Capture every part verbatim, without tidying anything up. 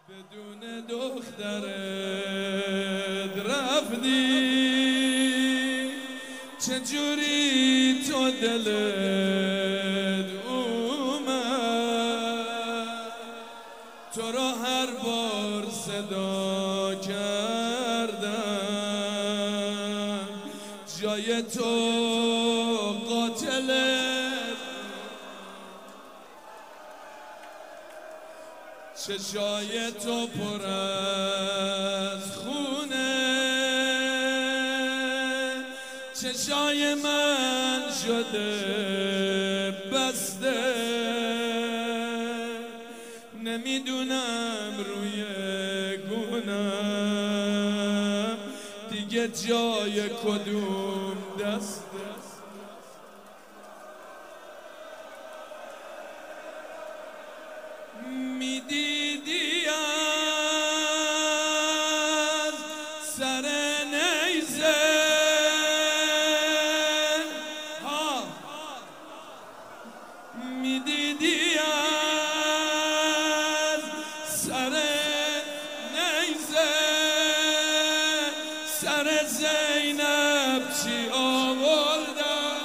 بدون دخترت رفتی، چجوری تو دلت اومد؟ تو را هر بار صدا کردم، جای تو قاتلت. چشای تو پر از خونه، چشای من شده بسته. نمیدونم روی گونم دیگه جای کدوم دسته. میدیدی از سر نیزه ها، میدیدی از سر نیزه سر زینب چی آوردن.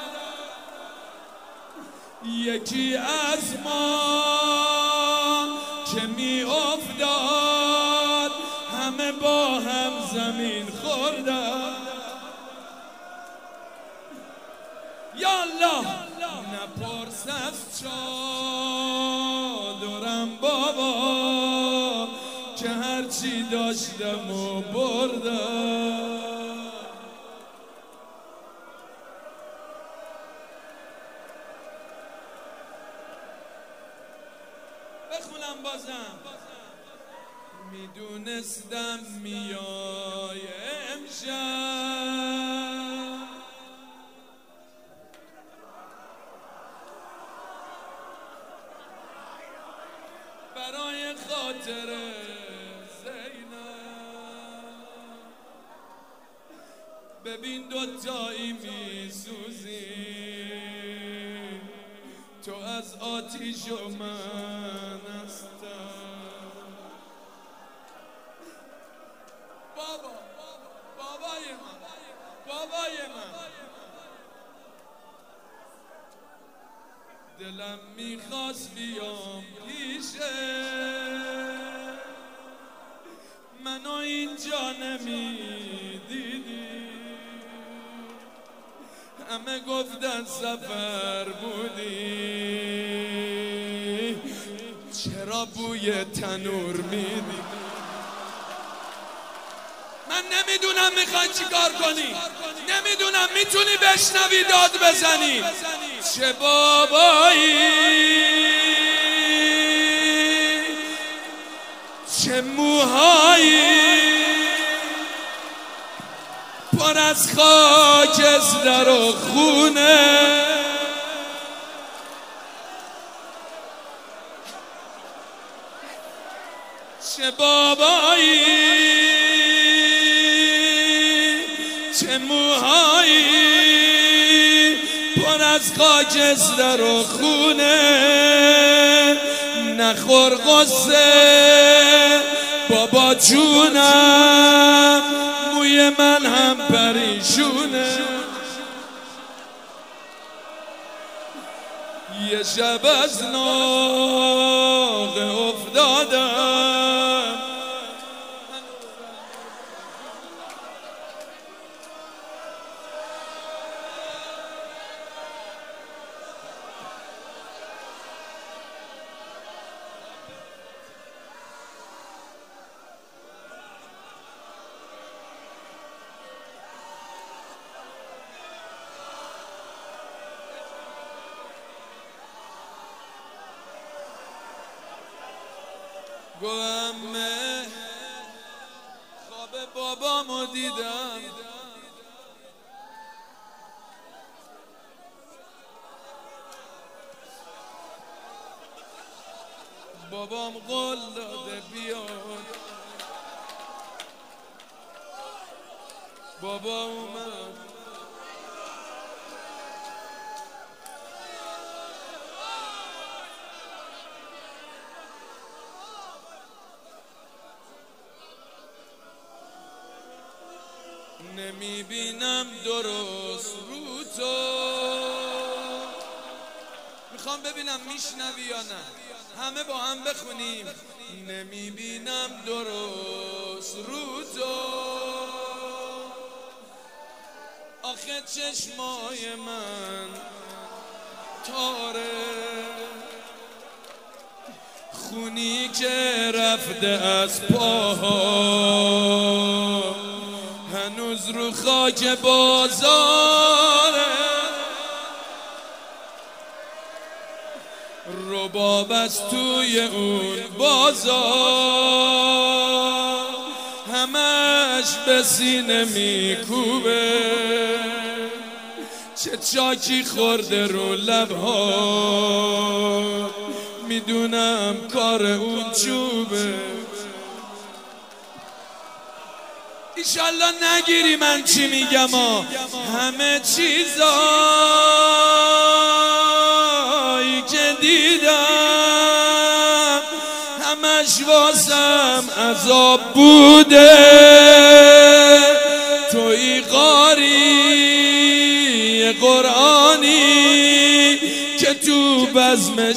یکی از ما که می افتاد همه با هم زمین خوردن. یالله نپرس از چادرم بابا، که هرچی داشتم و بردم. بخونم بازم. میدونستم میای امشب، برای خاطر زینب. ببین دوتایی میسوزیم، تو از آتیش و من هستم. بابا بابای من بابای من دلم میخواست بیام پیشه، منو اینجا نمیدیدی. همه گفتن سفر بودی، چرا بوی تنور میدی؟ من نمیدونم میخوای چی کار کنی، نمیدونم میتونی بشنوی داد بزنی. چه بابایی، چه موهایی، پر از خاکستر و خونه. چه بابایی، چه موهایی، پر از خاکستر و خونه. نخور قصه بابا جونم، موی من هم پریشونه. یه شب از ناقه افتادم، گوامه خواب بابامو دیدم، بابام قول داده بیاد. بابا اومد نمیبینم درست رو تو. میخوام ببینم میشنوی یا نه، همه با هم بخونیم. نمیبینم درست رو تو، آخه چشمای من تاره، خونی که رفته از پاها هنوز رو خاک بازاره. رباب از توی اون بازار همش به سینه میکوبه، چه چاکی خورده رو لبها، میدونم کار اون چوبه. ایشالله نگیری من چی میگم ها. همه چیزایی که دیدم همش واسم عذاب بوده. توی قاری قرآنی که تو بزمش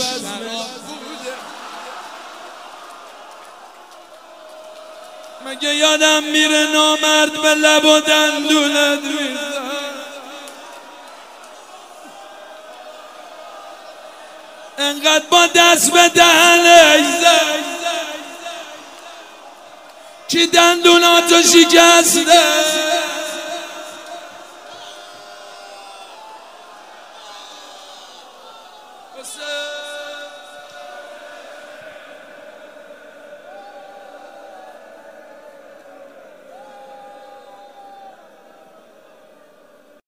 مگه یادم میره نامرد به لب و دندونت میزن. انقدر با دست به دهنش زد کی دندوناتو شکسته.